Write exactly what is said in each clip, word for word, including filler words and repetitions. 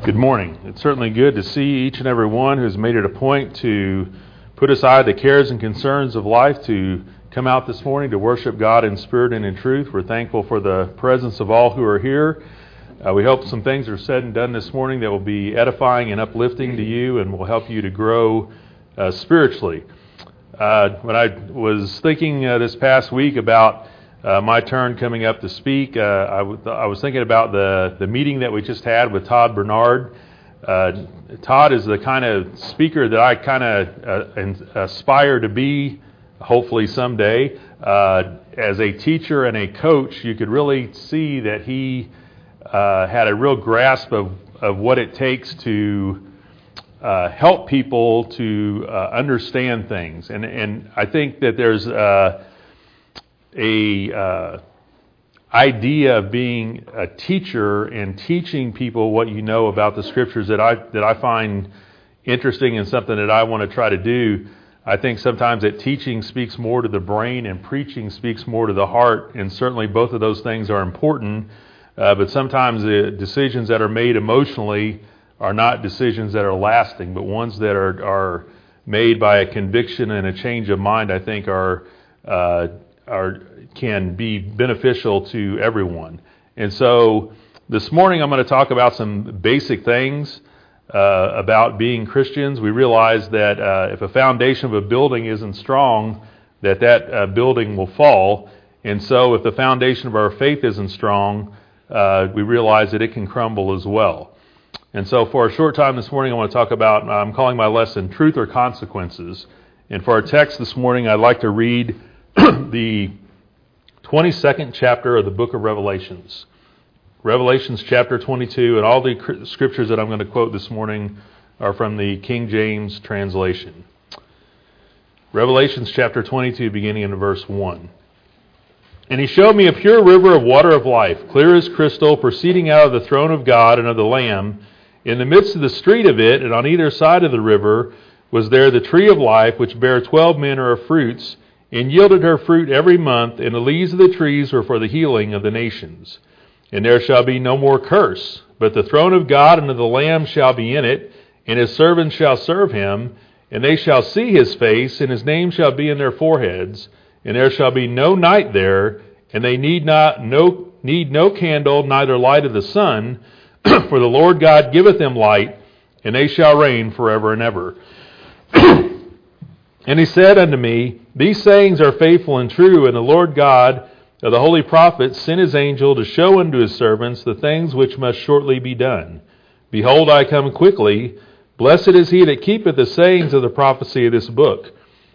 Good morning. It's certainly good to see each and every one who's made it a point to put aside the cares and concerns of life to come out this morning to worship God in spirit and in truth. We're thankful for the presence of all who are here. Uh, we hope some things are said and done this morning that will be edifying and uplifting to you and will help you to grow uh, spiritually. Uh, when I was thinking uh, this past week about Uh, my turn coming up to speak, uh, I, w- I was thinking about the, the meeting that we just had with Todd Bernard. Uh, Todd is the kind of speaker that I kind of uh, aspire to be, hopefully someday. Uh, as a teacher and a coach, you could really see that he uh, had a real grasp of, of what it takes to uh, help people to uh, understand things. And, and I think that there's uh, a uh, idea of being a teacher and teaching people what you know about the scriptures that I that I find interesting and something that I want to try to do. I think sometimes that teaching speaks more to the brain and preaching speaks more to the heart, and certainly both of those things are important. Uh, but sometimes the decisions that are made emotionally are not decisions that are lasting, but ones that are are made by a conviction and a change of mind. I think are uh, are can be beneficial to everyone. And so this morning I'm going to talk about some basic things uh, about being Christians. We realize that uh, if a foundation of a building isn't strong, that that uh, building will fall. And so if the foundation of our faith isn't strong, uh, we realize that it can crumble as well. And so for a short time this morning I want to talk about, I'm calling my lesson Truth or Consequences. And for our text this morning I'd like to read the twenty-second chapter of the book of Revelations. Revelations chapter twenty-two, and all the scriptures that I'm going to quote this morning are from the King James translation. Revelations chapter twenty-two, beginning in verse one. And he showed me a pure river of water of life, clear as crystal, proceeding out of the throne of God and of the Lamb. In the midst of the street of it, and on either side of the river, was there the tree of life, which bare twelve manner of fruits, and yielded her fruit every month, and the leaves of the trees were for the healing of the nations. And there shall be no more curse, but the throne of God and of the Lamb shall be in it, and his servants shall serve him, and they shall see his face, and his name shall be in their foreheads, and there shall be no night there, and they need not no need no candle, neither light of the sun, for the Lord God giveth them light, and they shall reign forever and ever. And he said unto me, These sayings are faithful and true, and the Lord God of the holy prophets sent his angel to show unto his servants the things which must shortly be done. Behold, I come quickly. Blessed is he that keepeth the sayings of the prophecy of this book.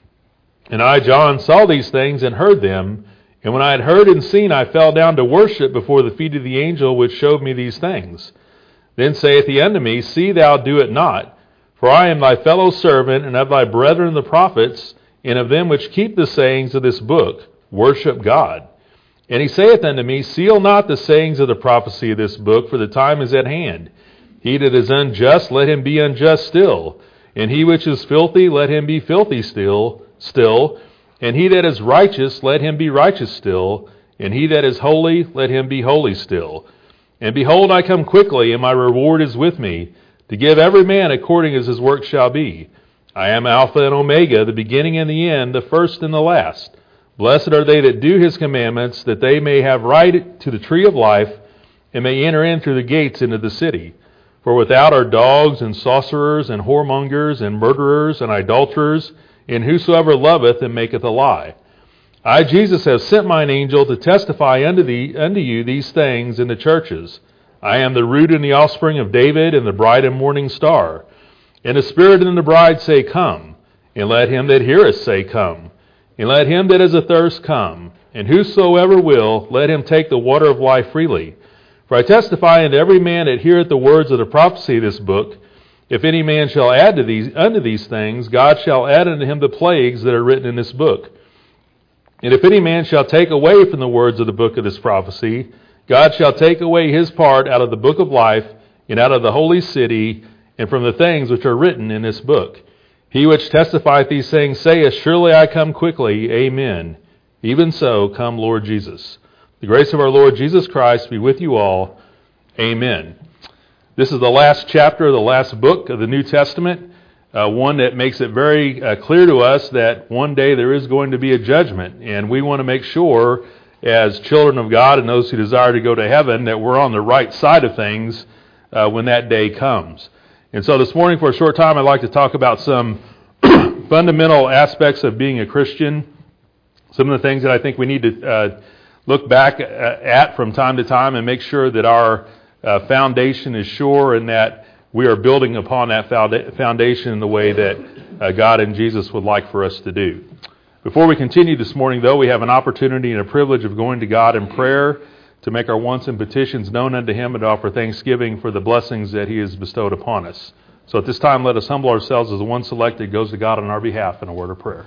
And I, John, saw these things and heard them. And when I had heard and seen, I fell down to worship before the feet of the angel which showed me these things. Then saith he unto me, See thou do it not. For I am thy fellow servant, and of thy brethren the prophets, and of them which keep the sayings of this book. Worship God. And he saith unto me, Seal not the sayings of the prophecy of this book, for the time is at hand. He that is unjust, let him be unjust still. And he which is filthy, let him be filthy still. Still. And he that is righteous, let him be righteous still. And he that is holy, let him be holy still. And behold, I come quickly, and my reward is with me, to give every man according as his work shall be. I am Alpha and Omega, the beginning and the end, the first and the last. Blessed are they that do his commandments, that they may have right to the tree of life, and may enter in through the gates into the city. For without are dogs, and sorcerers, and whoremongers, and murderers, and idolaters, and whosoever loveth and maketh a lie. I, Jesus, have sent mine angel to testify unto thee, unto you these things in the churches. I am the root and the offspring of David, and the bright and morning star. And the Spirit and the bride say, Come. And let him that heareth say, Come. And let him that is athirst come. And whosoever will, let him take the water of life freely. For I testify unto every man that heareth the words of the prophecy of this book, if any man shall add to these unto these things, God shall add unto him the plagues that are written in this book. And if any man shall take away from the words of the book of this prophecy, God shall take away his part out of the book of life, and out of the holy city, and from the things which are written in this book. He which testifieth these things saith, Surely I come quickly. Amen. Even so, come Lord Jesus. The grace of our Lord Jesus Christ be with you all. Amen. This is the last chapter, the last book of the New Testament, uh, one that makes it very uh, clear to us that one day there is going to be a judgment, and we want to make sure, as children of God and those who desire to go to heaven, that we're on the right side of things uh, when that day comes. And so this morning, for a short time, I'd like to talk about some fundamental aspects of being a Christian, some of the things that I think we need to uh, look back at from time to time and make sure that our uh, foundation is sure and that we are building upon that foundation in the way that uh, God and Jesus would like for us to do. Before we continue this morning, though, we have an opportunity and a privilege of going to God in prayer to make our wants and petitions known unto Him and to offer thanksgiving for the blessings that He has bestowed upon us. So at this time, let us humble ourselves as the one selected goes to God on our behalf in a word of prayer.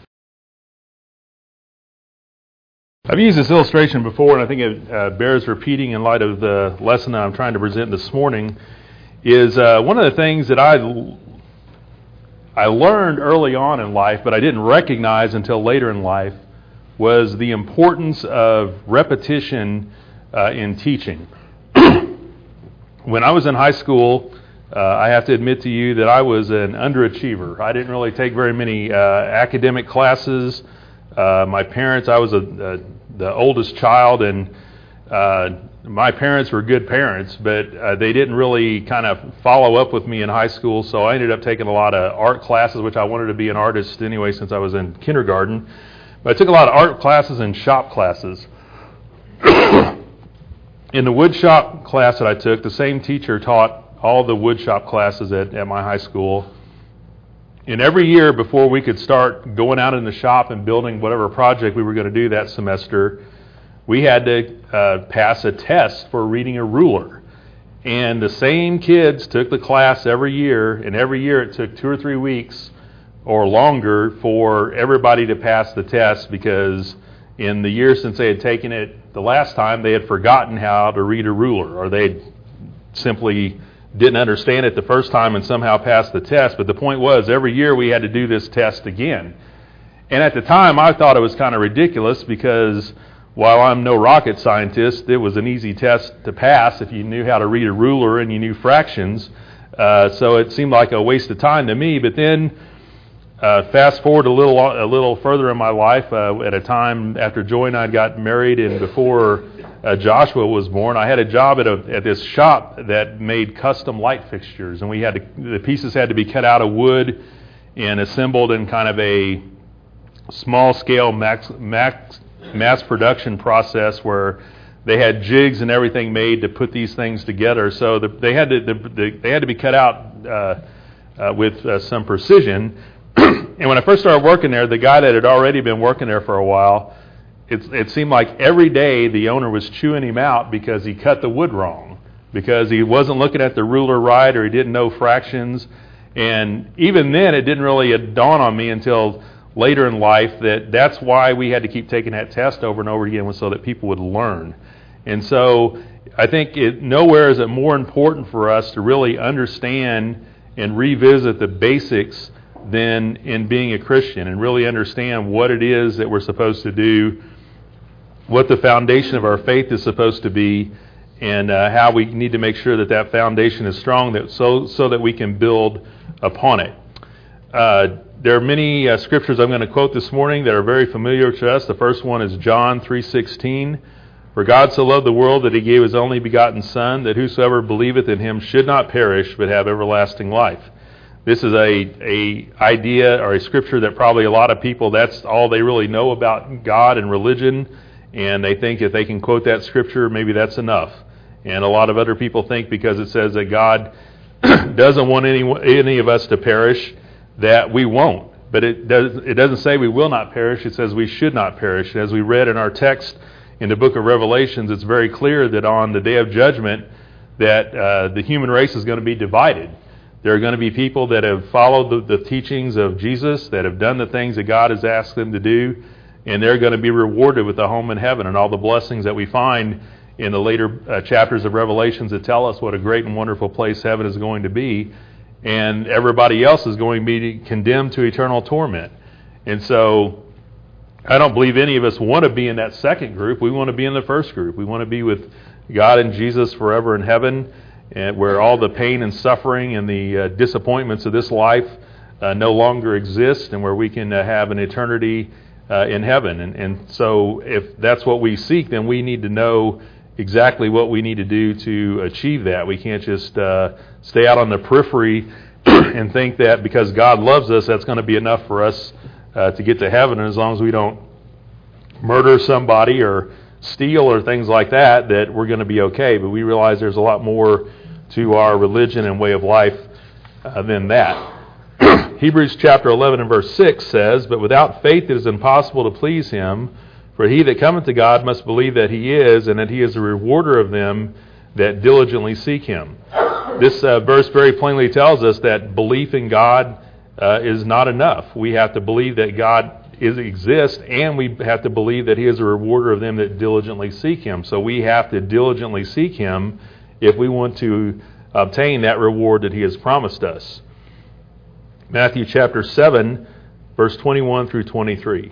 I've used this illustration before, and I think it uh, bears repeating in light of the lesson that I'm trying to present this morning, is uh, one of the things that I, I learned early on in life, but I didn't recognize until later in life, was the importance of repetition uh, in teaching. When I was in high school, uh, I have to admit to you that I was an underachiever. I didn't really take very many uh, academic classes. Uh, my parents, I was a, a, the oldest child, and uh, my parents were good parents, but uh, they didn't really kind of follow up with me in high school, so I ended up taking a lot of art classes, which I wanted to be an artist anyway since I was in kindergarten. But I took a lot of art classes and shop classes. In the wood shop class that I took, the same teacher taught all the wood shop classes at, at my high school. And every year before we could start going out in the shop and building whatever project we were going to do that semester, we had to uh, pass a test for reading a ruler. And the same kids took the class every year, and every year it took two or three weeks or longer for everybody to pass the test, because in the years since they had taken it the last time, they had forgotten how to read a ruler, or they simply didn't understand it the first time and somehow passed the test. But the point was, every year we had to do this test again. And at the time, I thought it was kind of ridiculous, because while I'm no rocket scientist, it was an easy test to pass if you knew how to read a ruler and you knew fractions. Uh, so it seemed like a waste of time to me. But then, uh, fast forward a little a little further in my life, uh, at a time after Joy and I got married and before uh, Joshua was born, I had a job at a at this shop that made custom light fixtures, and we had to, the pieces had to be cut out of wood and assembled in kind of a small scale max, max mass production process where they had jigs and everything made to put these things together. So the, they had to the, the, they had to be cut out uh, uh, with uh, some precision. And when I first started working there, the guy that had already been working there for a while, it, it seemed like every day the owner was chewing him out because he cut the wood wrong, because he wasn't looking at the ruler right, or he didn't know fractions. And even then, it didn't really dawn on me until later in life that that's why we had to keep taking that test over and over again, was so that people would learn. And so I think it, nowhere is it more important for us to really understand and revisit the basics than in being a Christian, and really understand what it is that we're supposed to do, what the foundation of our faith is supposed to be, and uh, how we need to make sure that that foundation is strong, that so so that we can build upon it. Uh, there are many uh, scriptures I'm going to quote this morning that are very familiar to us. The first one is John three sixteen. For God so loved the world that He gave His only begotten Son, that whosoever believeth in Him should not perish, but have everlasting life. This is a, a idea or a scripture that probably a lot of people, that's all they really know about God and religion, and they think if they can quote that scripture, maybe that's enough. And a lot of other people think because it says that God doesn't want any any of us to perish, that we won't. But it does it doesn't say we will not perish, it says we should not perish. And as we read in our text in the book of Revelations, it's very clear that on the day of judgment that uh, the human race is going to be divided. There are going to be people that have followed the, the teachings of Jesus, that have done the things that God has asked them to do, and they're going to be rewarded with a home in heaven and all the blessings that we find in the later uh, chapters of Revelations that tell us what a great and wonderful place heaven is going to be. And everybody else is going to be condemned to eternal torment. And so I don't believe any of us want to be in that second group. We want to be in the first group. We want to be with God and Jesus forever in heaven. and where all the pain and suffering and the uh, disappointments of this life uh, no longer exist, and where we can uh, have an eternity uh, in heaven. And, and so if that's what we seek, then we need to know exactly what we need to do to achieve that. We can't just uh, stay out on the periphery and think that because God loves us, that's going to be enough for us uh, to get to heaven. And as long as we don't murder somebody or steal or things like that, that we're going to be okay. But we realize there's a lot more to our religion and way of life uh, than that. Hebrews chapter eleven and verse six says, "But without faith it is impossible to please him. For he that cometh to God must believe that he is, and that he is a rewarder of them that diligently seek him." This uh, verse very plainly tells us that belief in God uh, is not enough. We have to believe that God is exists, and we have to believe that he is a rewarder of them that diligently seek him. So we have to diligently seek him if we want to obtain that reward that he has promised us. Matthew chapter seven, verse twenty-one through twenty-three.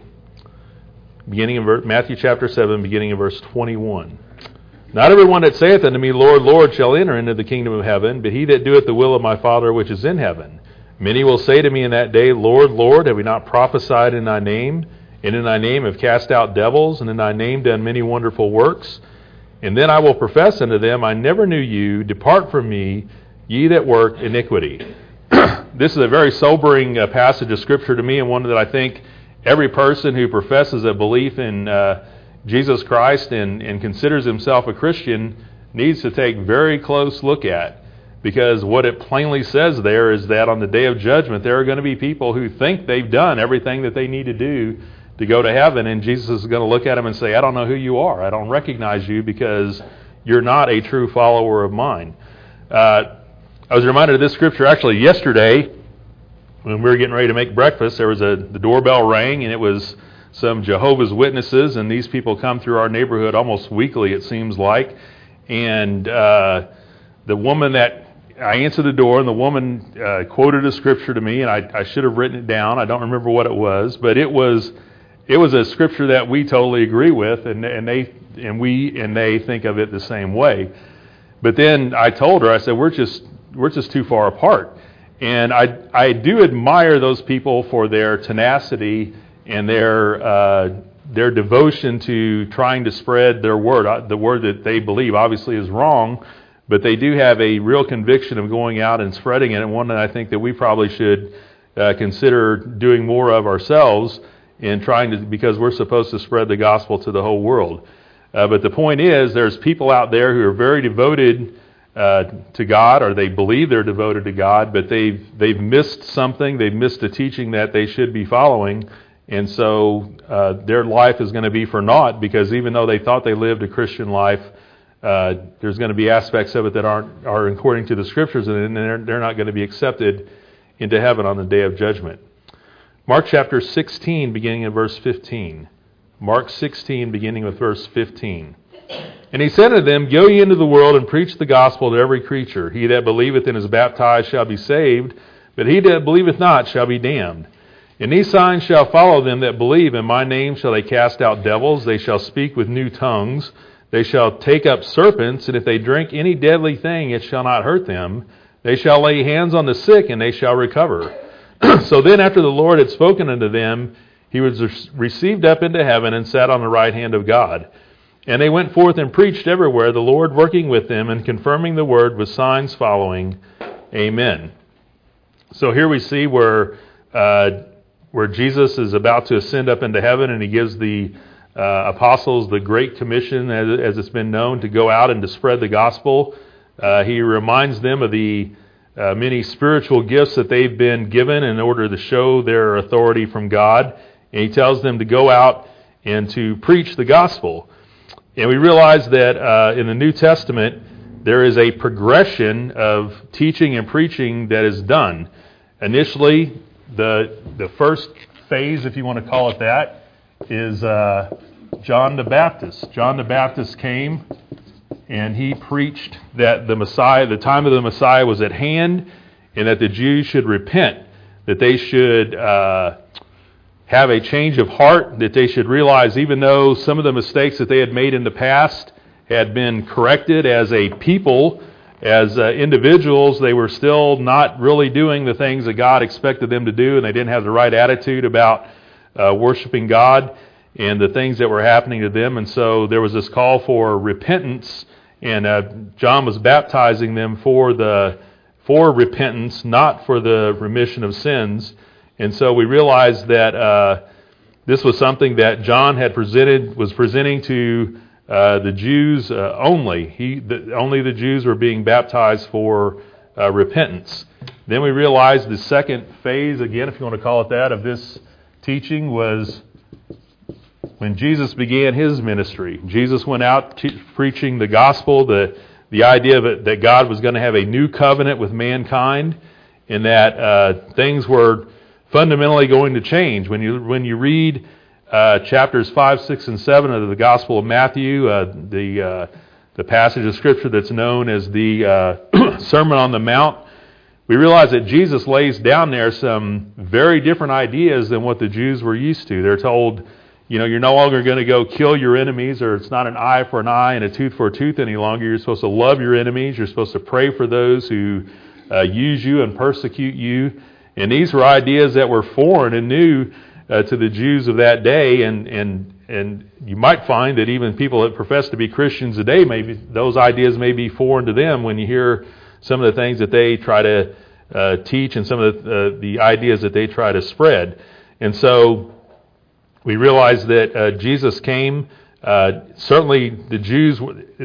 Beginning of verse, Matthew chapter seven, beginning of verse twenty-one. "Not everyone that saith unto me, Lord, Lord, shall enter into the kingdom of heaven, but he that doeth the will of my Father which is in heaven. Many will say to me in that day, Lord, Lord, have we not prophesied in thy name? And in thy name have cast out devils, and in thy name done many wonderful works? And then I will profess unto them, I never knew you. Depart from me, ye that work iniquity." This is a very sobering uh, passage of Scripture to me, and one that I think every person who professes a belief in uh, Jesus Christ and, and considers himself a Christian needs to take very close look at. Because what it plainly says there is that on the day of judgment, there are going to be people who think they've done everything that they need to do to go to heaven, and Jesus is going to look at them and say, I don't know who you are. I don't recognize you because you're not a true follower of mine. Uh, I was reminded of this scripture actually yesterday when we were getting ready to make breakfast. There was a the doorbell rang, and it was some Jehovah's Witnesses, and these people come through our neighborhood almost weekly, it seems like. And uh, the woman that I answered the door, and the woman uh, quoted a scripture to me, and I, I should have written it down. I don't remember what it was, but it was it was a scripture that we totally agree with, and and they and we and they think of it the same way. But then I told her, I said, we're just we're just too far apart. And I I do admire those people for their tenacity and their uh, their devotion to trying to spread their word. The word that they believe obviously is wrong, but they do have a real conviction of going out and spreading it, and one that I think that we probably should uh, consider doing more of ourselves in trying to, because we're supposed to spread the gospel to the whole world. Uh, but the point is, there's people out there who are very devoted uh, to God, or they believe they're devoted to God, but they've they've missed something. They've missed a teaching that they should be following, and so uh, their life is going to be for naught, because even though they thought they lived a Christian life, uh, there's going to be aspects of it that aren't are according to the Scriptures, and they're, they're not going to be accepted into heaven on the day of judgment. Mark chapter sixteen, beginning of verse fifteen. Mark sixteen, beginning with verse fifteen. "And he said unto them, Go ye into the world, and preach the gospel to every creature. He that believeth and is baptized shall be saved, but he that believeth not shall be damned. And these signs shall follow them that believe. In my name shall they cast out devils. They shall speak with new tongues. They shall take up serpents, and if they drink any deadly thing, it shall not hurt them. They shall lay hands on the sick, and they shall recover. So then after the Lord had spoken unto them, he was received up into heaven and sat on the right hand of God. And they went forth and preached everywhere, the Lord working with them and confirming the word with signs following. Amen." So here we see where uh, where Jesus is about to ascend up into heaven, and he gives the uh, apostles the Great Commission, as, as it's been known, to go out and to spread the gospel. Uh, he reminds them of the uh, many spiritual gifts that they've been given in order to show their authority from God. And he tells them to go out and to preach the gospel. And we realize that uh, in the New Testament, there is a progression of teaching and preaching that is done. Initially, the the first phase, if you want to call it that, is uh, John the Baptist. John the Baptist came and he preached that the Messiah, the time of the Messiah was at hand, and that the Jews should repent, that they should uh, have a change of heart, that they should realize even though some of the mistakes that they had made in the past had been corrected as a people, as uh, individuals, they were still not really doing the things that God expected them to do, and they didn't have the right attitude about uh, worshiping God and the things that were happening to them. And so there was this call for repentance, and uh, John was baptizing them for the for repentance, not for the remission of sins. And so we realized that uh, this was something that John had presented, was presenting to uh, the Jews uh, only. He, the, only the Jews were being baptized for uh, repentance. Then we realized the second phase, again, if you want to call it that, of this teaching was when Jesus began his ministry. Jesus went out te- preaching the gospel, the the idea of it, that God was going to have a new covenant with mankind, and that uh, things were fundamentally going to change. When you when you read uh, chapters five, six, and seven of the Gospel of Matthew, uh, the uh, the passage of Scripture that's known as the uh, Sermon on the Mount, we realize that Jesus lays down there some very different ideas than what the Jews were used to. They're told, you know, you're no longer going to go kill your enemies, or it's not an eye for an eye and a tooth for a tooth any longer. You're supposed to love your enemies. You're supposed to pray for those who uh, use you and persecute you. And these were ideas that were foreign and new uh, to the Jews of that day. And, and, and you might find that even people that profess to be Christians today, maybe those ideas may be foreign to them when you hear some of the things that they try to uh, teach and some of the, uh, the ideas that they try to spread. And so we realize that uh, Jesus came. Uh, certainly, the Jews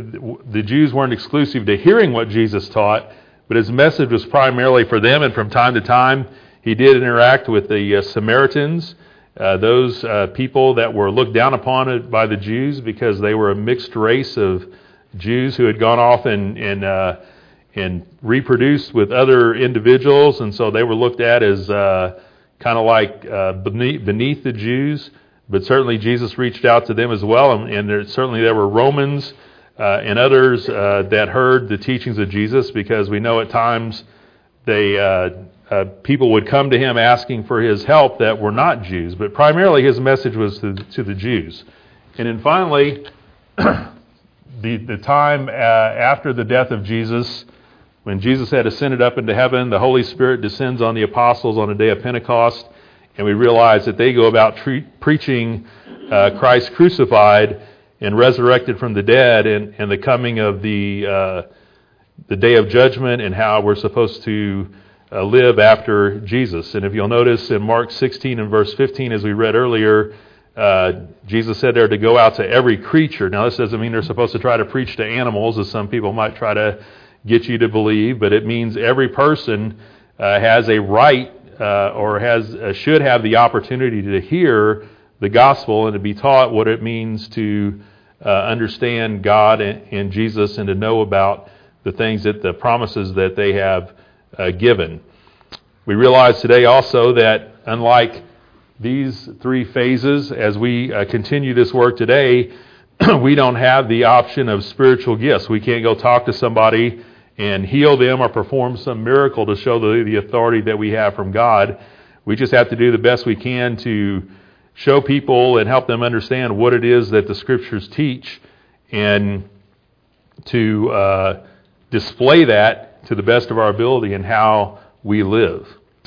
the Jews weren't exclusive to hearing what Jesus taught, but his message was primarily for them. And from time to time, he did interact with the uh, Samaritans, uh, those uh, people that were looked down upon by the Jews because they were a mixed race of Jews who had gone off and and uh, and reproduced with other individuals, and so they were looked at as uh, kind of like uh, beneath, beneath the Jews. But certainly Jesus reached out to them as well, and, and there, certainly there were Romans uh, and others uh, that heard the teachings of Jesus, because we know at times they uh, uh, people would come to him asking for his help that were not Jews, but primarily his message was to, to the Jews. And then finally, the the time uh, after the death of Jesus, when Jesus had ascended up into heaven, the Holy Spirit descends on the apostles on the day of Pentecost. And we realize that they go about tre- preaching uh, Christ crucified and resurrected from the dead, and, and the coming of the uh, the day of judgment, and how we're supposed to uh, live after Jesus. And if you'll notice in Mark sixteen and verse fifteen, as we read earlier, uh, Jesus said there to go out to every creature. Now, this doesn't mean they're supposed to try to preach to animals, as some people might try to get you to believe, but it means every person uh, has a right Uh, or has uh, should have the opportunity to hear the gospel and to be taught what it means to uh, understand God and, and Jesus, and to know about the things that the promises that they have uh, given. We realize today also that unlike these three phases, as we uh, continue this work today, we don't have the option of spiritual gifts. We can't go talk to somebody and heal them or perform some miracle to show the, the authority that we have from God. We just have to do the best we can to show people and help them understand what it is that the Scriptures teach, and to uh, display that to the best of our ability in how we live.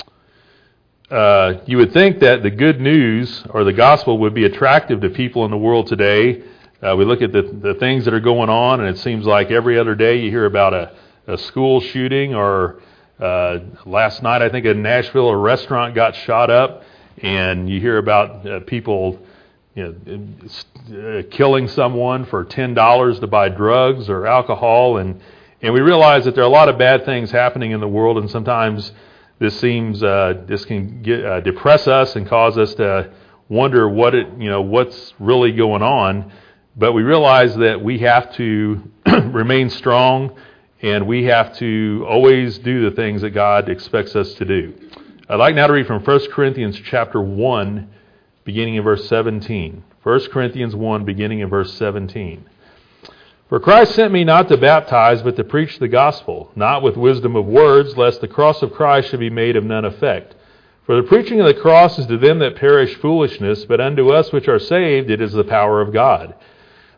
Uh, you would think that the good news or the gospel would be attractive to people in the world today. Uh, we look at the, the things that are going on, and it seems like every other day you hear about a a school shooting, or uh, last night I think in Nashville a restaurant got shot up, and you hear about uh, people, you know, uh, killing someone for ten dollars to buy drugs or alcohol, and and we realize that there are a lot of bad things happening in the world, and sometimes this seems uh, this can get, uh, depress us and cause us to wonder what it you know what's really going on. But we realize that we have to remain strong, and we have to always do the things that God expects us to do. I'd like now to read from First Corinthians chapter one, beginning in verse seventeen. First Corinthians one, beginning in verse seventeen. For Christ sent me not to baptize, but to preach the gospel, not with wisdom of words, lest the cross of Christ should be made of none effect. For the preaching of the cross is to them that perish foolishness, but unto us which are saved it is the power of God.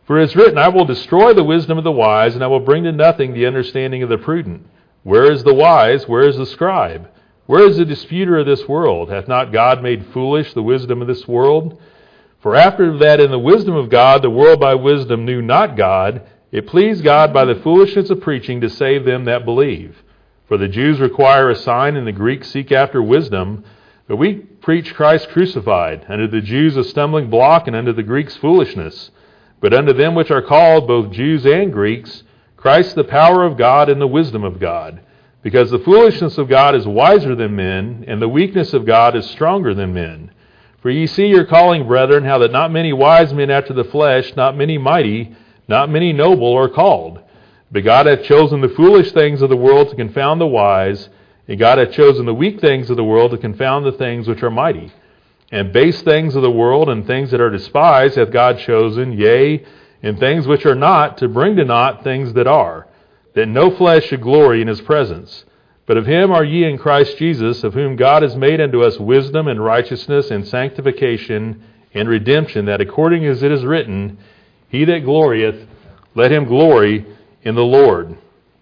For it is written, I will destroy the wisdom of the wise, and I will bring to nothing the understanding of the prudent. Where is the wise? Where is the scribe? Where is the disputer of this world? Hath not God made foolish the wisdom of this world? For after that in the wisdom of God, the world by wisdom knew not God, it pleased God by the foolishness of preaching to save them that believe. For the Jews require a sign, and the Greeks seek after wisdom. But we preach Christ crucified, unto the Jews a stumbling block, and unto the Greeks foolishness. But unto them which are called, both Jews and Greeks, Christ the power of God and the wisdom of God. Because the foolishness of God is wiser than men, and the weakness of God is stronger than men. For ye see your calling, brethren, how that not many wise men after the flesh, not many mighty, not many noble are called. But God hath chosen the foolish things of the world to confound the wise, and God hath chosen the weak things of the world to confound the things which are mighty. And base things of the world and things that are despised hath God chosen, yea, and things which are not, to bring to naught things that are, that no flesh should glory in his presence. But of him are ye in Christ Jesus, of whom God has made unto us wisdom and righteousness and sanctification and redemption, that according as it is written, He that glorieth, let him glory in the Lord.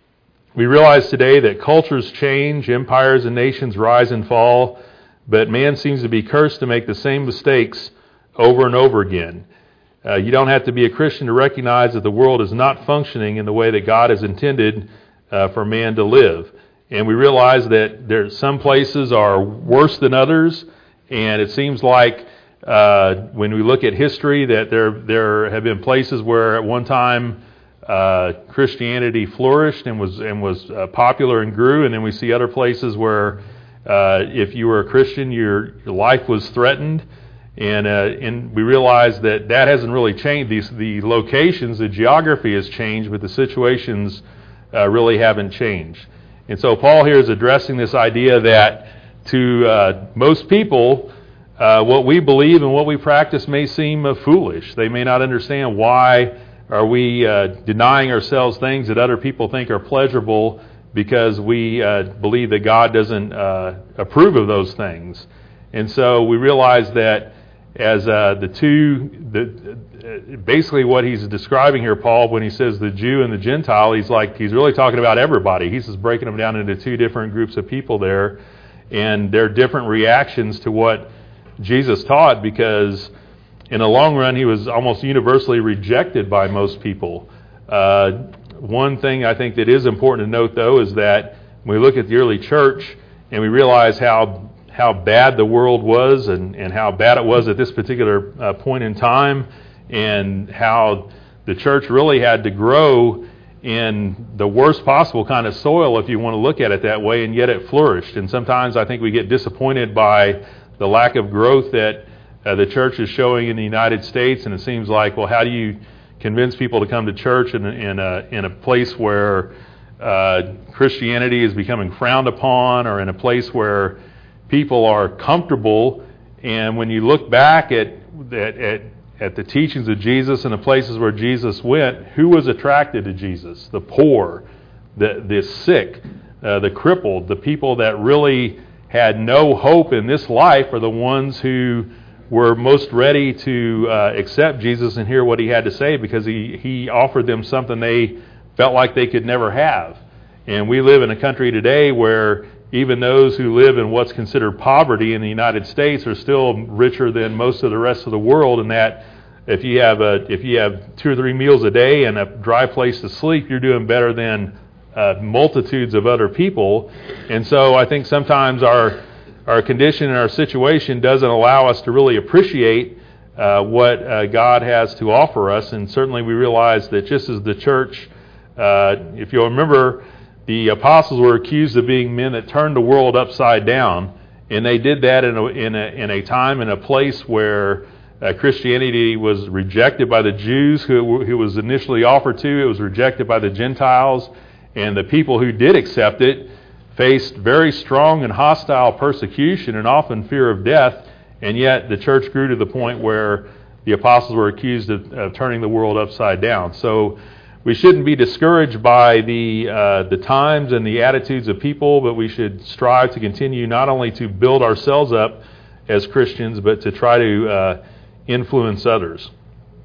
We realize today that cultures change, empires and nations rise and fall, but man seems to be cursed to make the same mistakes over and over again. Uh, you don't have to be a Christian to recognize that the world is not functioning in the way that God has intended uh, for man to live. And we realize that there some places are worse than others, and it seems like uh, when we look at history that there there have been places where at one time uh, Christianity flourished and was and was uh, popular and grew, and then we see other places where uh, if you were a Christian, your, your life was threatened. And uh, and we realize that that hasn't really changed. These the locations, the geography has changed, but the situations uh, really haven't changed. And so Paul here is addressing this idea that to uh, most people, uh, what we believe and what we practice may seem uh, foolish. They may not understand why are we uh, denying ourselves things that other people think are pleasurable because we uh, believe that God doesn't uh, approve of those things. And so we realize that as uh, the two, the, uh, basically what he's describing here, Paul, when he says the Jew and the Gentile, he's like he's really talking about everybody. He's just breaking them down into two different groups of people there, and their different reactions to what Jesus taught, because in the long run he was almost universally rejected by most people. Uh, one thing I think that is important to note, though, is that when we look at the early church and we realize how how bad the world was and, and how bad it was at this particular uh, point in time, and how the church really had to grow in the worst possible kind of soil, if you want to look at it that way, and yet it flourished. And sometimes I think we get disappointed by the lack of growth that uh, the church is showing in the United States, and it seems like, well, how do you convince people to come to church in, in, a, in a place where uh, Christianity is becoming frowned upon, or in a place where people are comfortable? And when you look back at, at at at the teachings of Jesus and the places where Jesus went, who was attracted to Jesus? The poor, the the sick, uh, the crippled, the people that really had no hope in this life are the ones who were most ready to uh, accept Jesus and hear what he had to say, because he, he offered them something they felt like they could never have. And we live in a country today where even those who live in what's considered poverty in the United States are still richer than most of the rest of the world, and that if you have a if you have two or three meals a day and a dry place to sleep, you're doing better than uh, multitudes of other people. And so I think sometimes our our condition and our situation doesn't allow us to really appreciate uh, what uh, God has to offer us. And certainly we realize that just as the church, uh, if you'll remember, the apostles were accused of being men that turned the world upside down, and they did that in a, in a, in a time and a place where uh, Christianity was rejected by the Jews, who, who was initially offered to. It was rejected by the Gentiles, and the people who did accept it faced very strong and hostile persecution and often fear of death, and yet the church grew to the point where the apostles were accused of, of turning the world upside down. So we shouldn't be discouraged by the uh, the times and the attitudes of people, but we should strive to continue not only to build ourselves up as Christians, but to try to uh, influence others.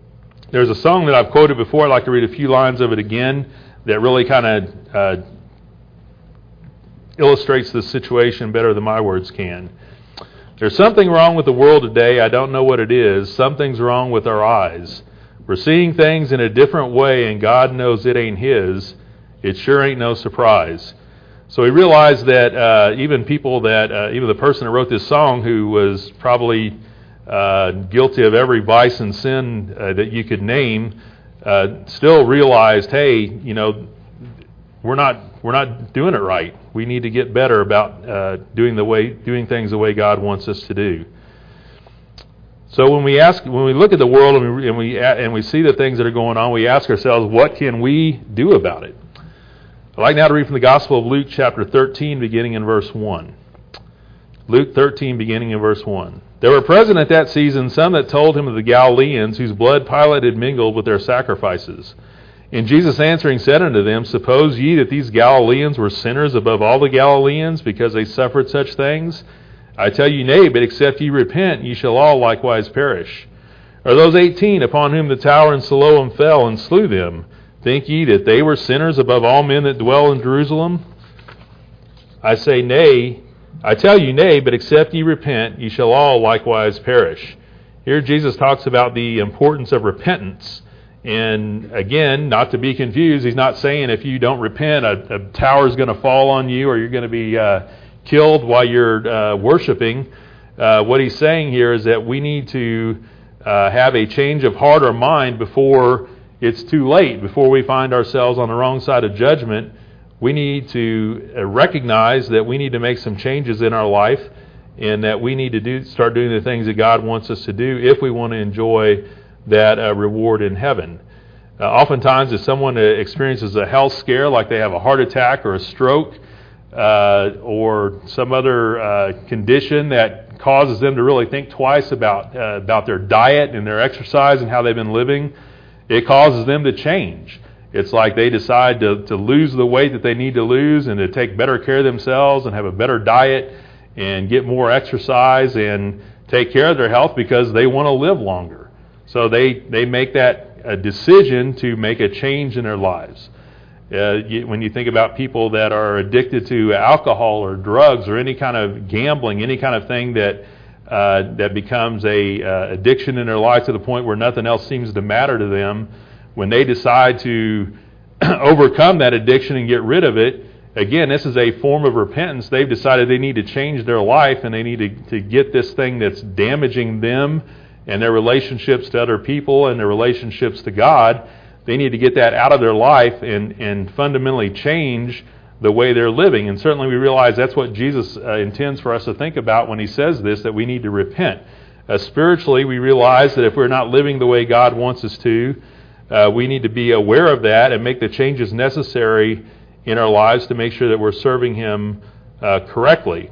there's a song that I've quoted before. I'd like to read a few lines of it again that really kind of uh, illustrates the situation better than my words can. There's something wrong with the world today. I don't know what it is. Something's wrong with our eyes. We're seeing things in a different way, and God knows it ain't His. It sure ain't no surprise. So he realized that uh, even people that, uh, even the person that wrote this song, who was probably uh, guilty of every vice and sin uh, that you could name, uh, still realized, hey, you know, we're not we're not doing it right. We need to get better about uh, doing the way doing things the way God wants us to do. So when we ask, when we look at the world and we and we, and we see the things that are going on, we ask ourselves, what can we do about it? I'd like now to read from the Gospel of Luke chapter thirteen, beginning in verse one. Luke thirteen, beginning in verse one. There were present at that season some that told him of the Galileans, whose blood Pilate had mingled with their sacrifices. And Jesus answering said unto them, Suppose ye that these Galileans were sinners above all the Galileans, because they suffered such things? I tell you, nay, but except ye repent, ye shall all likewise perish. Or those eighteen upon whom the tower in Siloam fell and slew them, think ye that they were sinners above all men that dwell in Jerusalem? I say, nay, I tell you, nay, but except ye repent, ye shall all likewise perish. Here Jesus talks about the importance of repentance. And again, not to be confused, he's not saying if you don't repent, a, a tower is going to fall on you or you're going to be uh, killed while you're uh, worshiping. Uh, what he's saying here is that we need to uh, have a change of heart or mind before it's too late, before we find ourselves on the wrong side of judgment. We need to uh, recognize that we need to make some changes in our life, and that we need to do start doing the things that God wants us to do if we want to enjoy that uh, reward in heaven. Uh, oftentimes, if someone uh, experiences a health scare, like they have a heart attack or a stroke, uh, or some other uh, condition that causes them to really think twice about uh, about their diet and their exercise and how they've been living, it causes them to change. It's like they decide to, to lose the weight that they need to lose and to take better care of themselves and have a better diet and get more exercise and take care of their health because they want to live longer. So they, they make that a decision to make a change in their lives. Uh, you, when you think about people that are addicted to alcohol or drugs or any kind of gambling, any kind of thing that uh, that becomes a uh, addiction in their life to the point where nothing else seems to matter to them, when they decide to overcome that addiction and get rid of it, again, this is a form of repentance. They've decided they need to change their life and they need to, to get this thing that's damaging them and their relationships to other people and their relationships to God. They need to get that out of their life and, and fundamentally change the way they're living. And certainly we realize that's what Jesus uh, intends for us to think about when he says this, that we need to repent. Uh, spiritually, we realize that if we're not living the way God wants us to, uh, we need to be aware of that and make the changes necessary in our lives to make sure that we're serving him uh, correctly.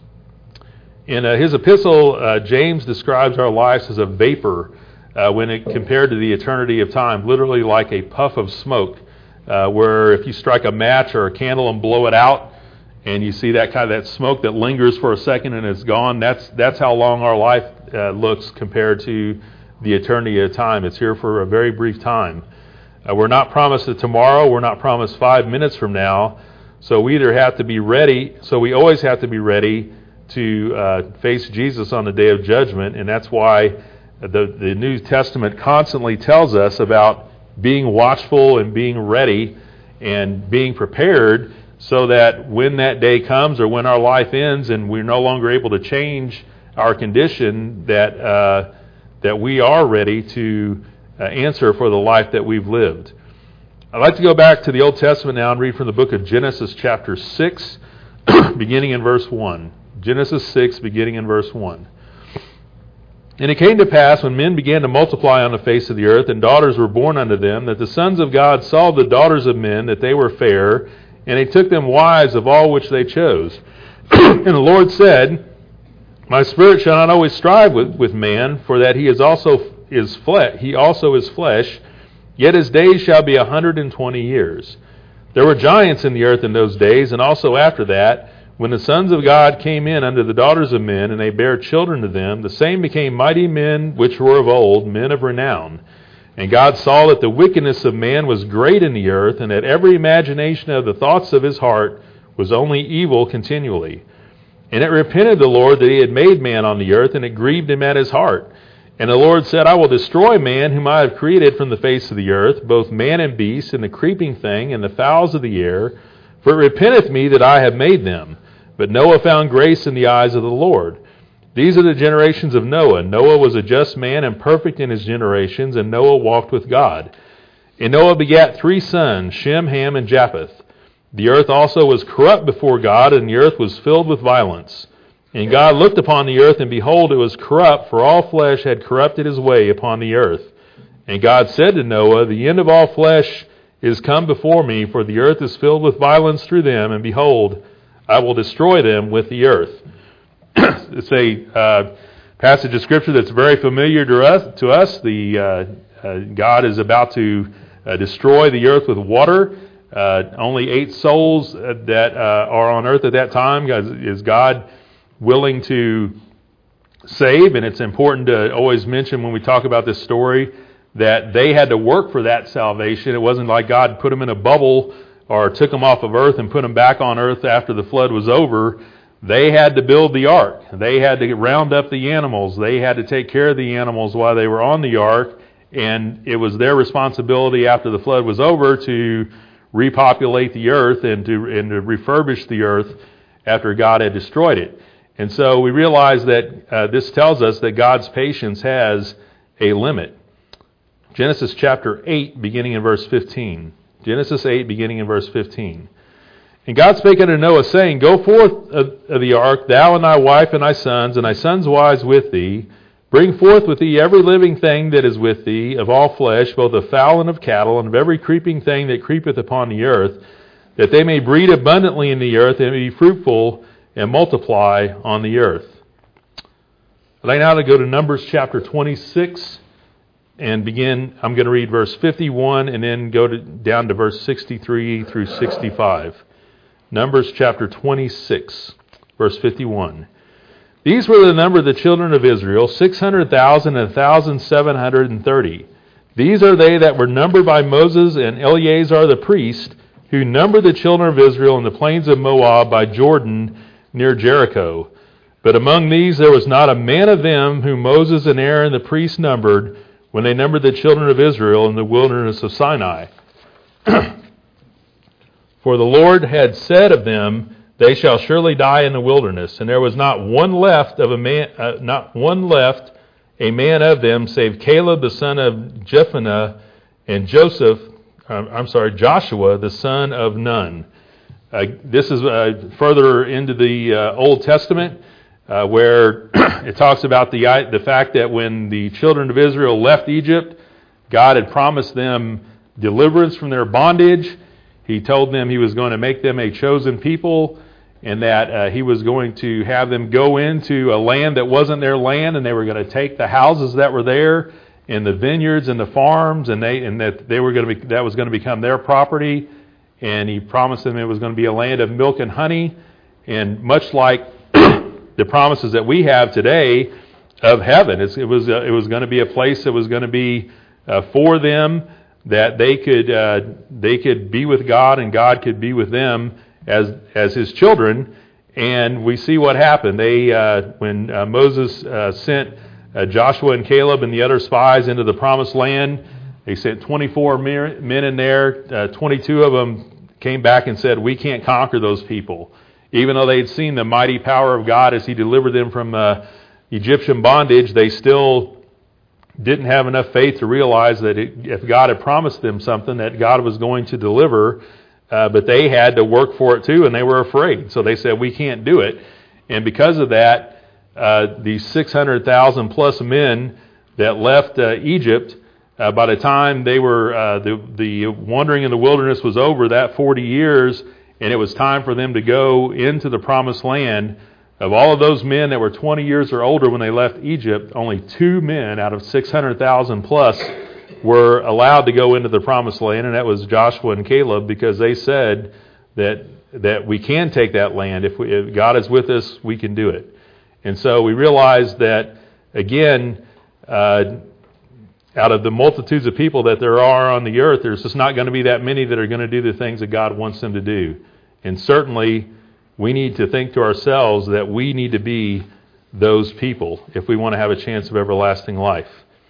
In uh, his epistle, uh, James describes our lives as a vapor uh, when it compared to the eternity of time, literally like a puff of smoke, uh, where if you strike a match or a candle and blow it out, and you see that kind of that smoke that lingers for a second and it's gone, that's that's how long our life uh, looks compared to the eternity of time. It's here for a very brief time. Uh, we're not promised a tomorrow. We're not promised five minutes from now. So we either have to be ready. So we always have to be ready to uh, face Jesus on the day of judgment, and that's why the, the New Testament constantly tells us about being watchful and being ready and being prepared so that when that day comes or when our life ends and we're no longer able to change our condition, that uh, that we are ready to uh, answer for the life that we've lived. I'd like to go back to the Old Testament now and read from the book of Genesis chapter six, beginning in verse one. Genesis six, beginning in verse one. And it came to pass, when men began to multiply on the face of the earth, and daughters were born unto them, that the sons of God saw the daughters of men, that they were fair, and they took them wives of all which they chose. And the Lord said, My spirit shall not always strive with, with man, for that he is also is flesh, he also is flesh, yet his days shall be a hundred and twenty years. There were giants in the earth in those days, and also after that, when the sons of God came in unto the daughters of men, and they bare children to them, the same became mighty men which were of old, men of renown. And God saw that the wickedness of man was great in the earth, and that every imagination of the thoughts of his heart was only evil continually. And it repented the Lord that he had made man on the earth, and it grieved him at his heart. And the Lord said, I will destroy man whom I have created from the face of the earth, both man and beast, and the creeping thing, and the fowls of the air, for it repenteth me that I have made them. But Noah found grace in the eyes of the Lord. These are the generations of Noah. Noah was a just man and perfect in his generations, and Noah walked with God. And Noah begat three sons, Shem, Ham, and Japheth. The earth also was corrupt before God, and the earth was filled with violence. And God looked upon the earth, and behold, it was corrupt, for all flesh had corrupted his way upon the earth. And God said to Noah, the end of all flesh is come before me, for the earth is filled with violence through them, and behold, I will destroy them with the earth. It's a uh, passage of Scripture that's very familiar to us. To us. The uh, uh, God is about to uh, destroy the earth with water. Uh, only eight souls that uh, are on earth at that time is God willing to save. And it's important to always mention when we talk about this story that they had to work for that salvation. It wasn't like God put them in a bubble or took them off of earth and put them back on earth after the flood was over. They had to build the ark. They had to round up the animals. They had to take care of the animals while they were on the ark. And it was their responsibility after the flood was over to repopulate the earth and to, and to refurbish the earth after God had destroyed it. And so we realize that uh, this tells us that God's patience has a limit. Genesis chapter eight, beginning in verse fifteen. Genesis eight, beginning in verse fifteen. And God spake unto Noah, saying, Go forth of the ark, thou and thy wife and thy sons, and thy sons' wives with thee. Bring forth with thee every living thing that is with thee, of all flesh, both of fowl and of cattle, and of every creeping thing that creepeth upon the earth, that they may breed abundantly in the earth, and be fruitful, and multiply on the earth. I'd like now to go to Numbers chapter twenty-six, and begin, I'm going to read verse fifty-one, and then go to, down to verse sixty-three through sixty-five. Numbers chapter twenty-six, verse fifty-one. These were the number of the children of Israel, six hundred thousand and one thousand seven hundred thirty. These are they that were numbered by Moses and Eleazar the priest, who numbered the children of Israel in the plains of Moab by Jordan near Jericho. But among these there was not a man of them whom Moses and Aaron the priest numbered when they numbered the children of Israel in the wilderness of Sinai. For the Lord had said of them, They shall surely die in the wilderness, and there was not one left of a man, uh, not one left, a man of them, save Caleb the son of Jephunneh, and Joseph, uh, I'm sorry, Joshua the son of Nun. Uh, this is uh, further into the uh, Old Testament, uh, where it talks about the the fact that when the children of Israel left Egypt, God had promised them deliverance from their bondage. He told them he was going to make them a chosen people, and that uh, he was going to have them go into a land that wasn't their land, and they were going to take the houses that were there, and the vineyards and the farms, and they and that they were going to be, that was going to become their property. And he promised them it was going to be a land of milk and honey, and much like the promises that we have today of heaven, it's, it was uh, it was going to be a place that was going to be uh, for them, that they could uh, they could be with God and God could be with them as as His children. And we see what happened. They uh, when uh, Moses uh, sent uh, Joshua and Caleb and the other spies into the promised land, they sent twenty-four men in there. Uh, twenty-two of them came back and said, "We can't conquer those people," even though they'd seen the mighty power of God as He delivered them from uh, Egyptian bondage. They still didn't have enough faith to realize that it, if God had promised them something, that God was going to deliver, uh, but they had to work for it too, and they were afraid. So they said, we can't do it. And because of that, uh, these six hundred thousand plus men that left uh, Egypt, uh, by the time they were, uh, the, the wandering in the wilderness was over, that forty years, and it was time for them to go into the promised land. Of all of those men that were twenty years or older when they left Egypt, only two men out of six hundred thousand plus were allowed to go into the promised land, and that was Joshua and Caleb, because they said that that we can take that land. If, we, if God is with us, we can do it. And so we realized that, again, uh, out of the multitudes of people that there are on the earth, there's just not going to be that many that are going to do the things that God wants them to do. And certainly, we need to think to ourselves that we need to be those people if we want to have a chance of everlasting life.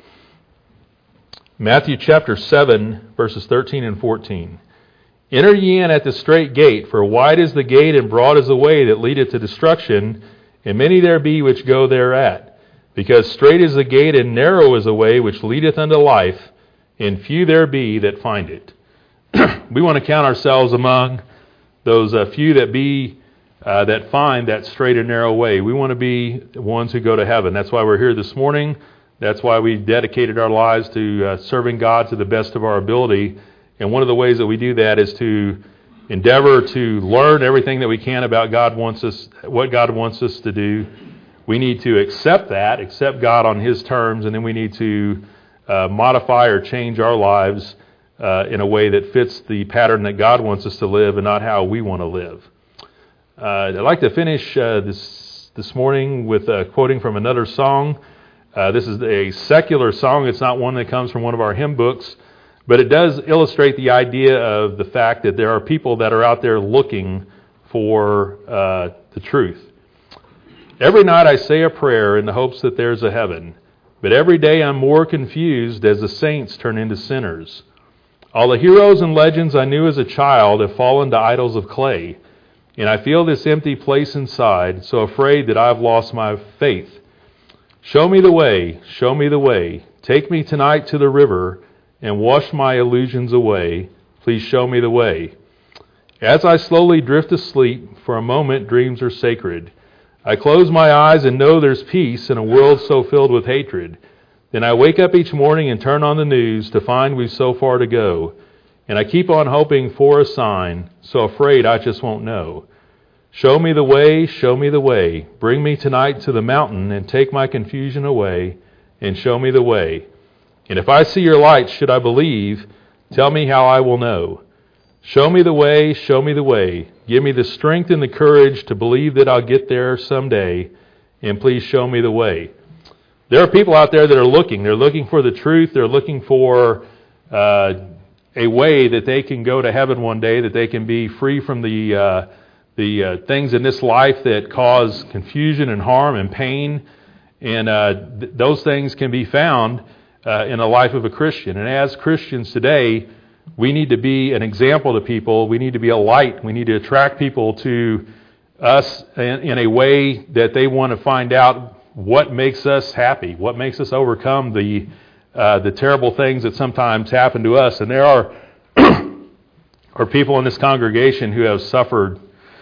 Matthew chapter seven, verses thirteen and fourteen. Enter ye in at the strait gate, for wide is the gate and broad is the way that leadeth to destruction, and many there be which go thereat. Because strait is the gate and narrow is the way which leadeth unto life, and few there be that find it. We want to count ourselves among those uh, few that be uh, that find that straight and narrow way. We want to be the ones who go to heaven. That's why we're here this morning. That's why we dedicated our lives to uh, serving God to the best of our ability. And one of the ways that we do that is to endeavor to learn everything that we can about God wants us, what God wants us to do. We need to accept that, accept God on His terms, and then we need to uh, modify or change our lives uh, in a way that fits the pattern that God wants us to live and not how we want to live. Uh, I'd like to finish uh, this this morning with uh, quoting from another song. Uh, this is a secular song. It's not one that comes from one of our hymn books. But it does illustrate the idea of the fact that there are people that are out there looking for uh, the truth. Every night I say a prayer in the hopes that there's a heaven, but every day I'm more confused as the saints turn into sinners. All the heroes and legends I knew as a child have fallen to idols of clay, and I feel this empty place inside, so afraid that I've lost my faith. Show me the way, show me the way. Take me tonight to the river and wash my illusions away. Please show me the way. As I slowly drift asleep, for a moment dreams are sacred. I close my eyes and know there's peace in a world so filled with hatred. Then I wake up each morning and turn on the news to find we've so far to go. And I keep on hoping for a sign, so afraid I just won't know. Show me the way, show me the way. Bring me tonight to the mountain and take my confusion away, and show me the way. And if I see your light, should I believe, tell me how I will know. Show me the way, show me the way. Give me the strength and the courage to believe that I'll get there someday, and please show me the way. There are people out there that are looking. They're looking for the truth. They're looking for uh, a way that they can go to heaven one day, that they can be free from the uh, the uh, things in this life that cause confusion and harm and pain. And uh, th- those things can be found Uh, in the life of a Christian. And as Christians today, we need to be an example to people. We need to be a light. We need to attract people to us in, in a way that they want to find out what makes us happy, what makes us overcome the uh, the terrible things that sometimes happen to us. And there are are people in this congregation who have suffered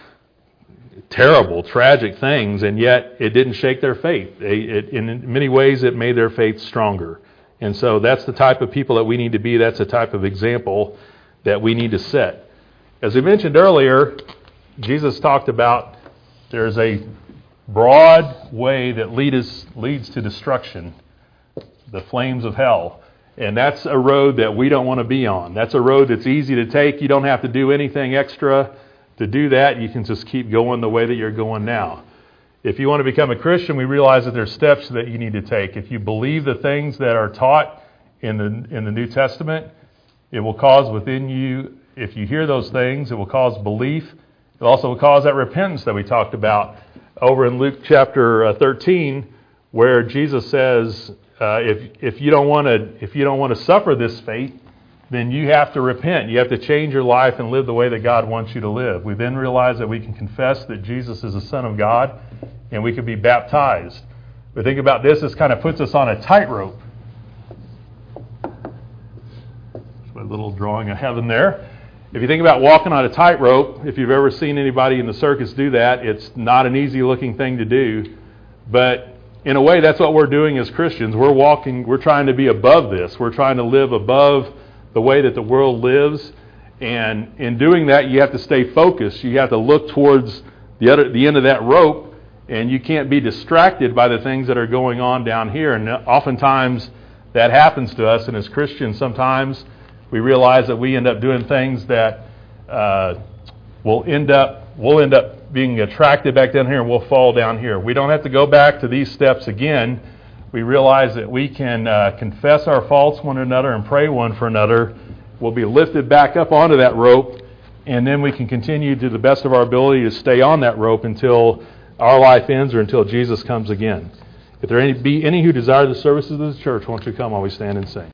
terrible, tragic things, and yet it didn't shake their faith. They, it, in many ways, it made their faith stronger. And so that's the type of people that we need to be. That's the type of example that we need to set. As we mentioned earlier, Jesus talked about there's a broad way that lead us, leads to destruction, the flames of hell. And that's a road that we don't want to be on. That's a road that's easy to take. You don't have to do anything extra to do that. You can just keep going the way that you're going now. If you want to become a Christian, we realize that there's steps that you need to take. If you believe the things that are taught in the in the New Testament, it will cause within you, if you hear those things, it will cause belief. It also will cause that repentance that we talked about over in Luke chapter thirteen, where Jesus says, uh, if if you don't want to if you don't want to suffer this fate, then you have to repent. You have to change your life and live the way that God wants you to live. We then realize that we can confess that Jesus is the Son of God, and we can be baptized. But think about this, this kind of puts us on a tightrope. There's my little drawing of heaven there. If you think about walking on a tightrope, if you've ever seen anybody in the circus do that, it's not an easy looking thing to do. But in a way, that's what we're doing as Christians. We're walking, we're trying to be above this. We're trying to live above the way that the world lives. And in doing that, you have to stay focused. You have to look towards the other, the end of that rope. And you can't be distracted by the things that are going on down here. And oftentimes that happens to us. And as Christians, sometimes we realize that we end up doing things that uh, will end up we'll end up being attracted back down here, and we'll fall down here. We don't have to go back to these steps again, we realize that we can uh, confess our faults one another and pray one for another, we'll be lifted back up onto that rope, and then we can continue to the best of our ability to stay on that rope until our life ends or until Jesus comes again. If there any, be any who desire the services of the church, won't you come while we stand and sing?